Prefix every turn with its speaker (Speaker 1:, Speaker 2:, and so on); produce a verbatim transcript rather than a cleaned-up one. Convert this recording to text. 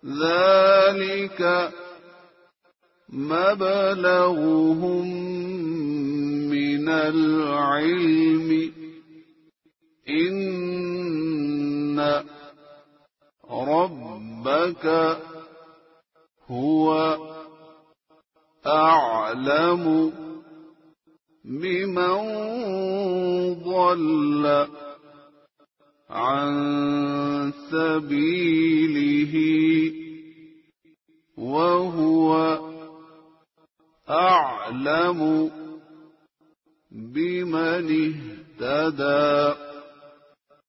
Speaker 1: ذلك مبلغهم من العلم إن ربك هو أعلم بمن ضل عن سبيله وهو أعلم بمن اهتدى.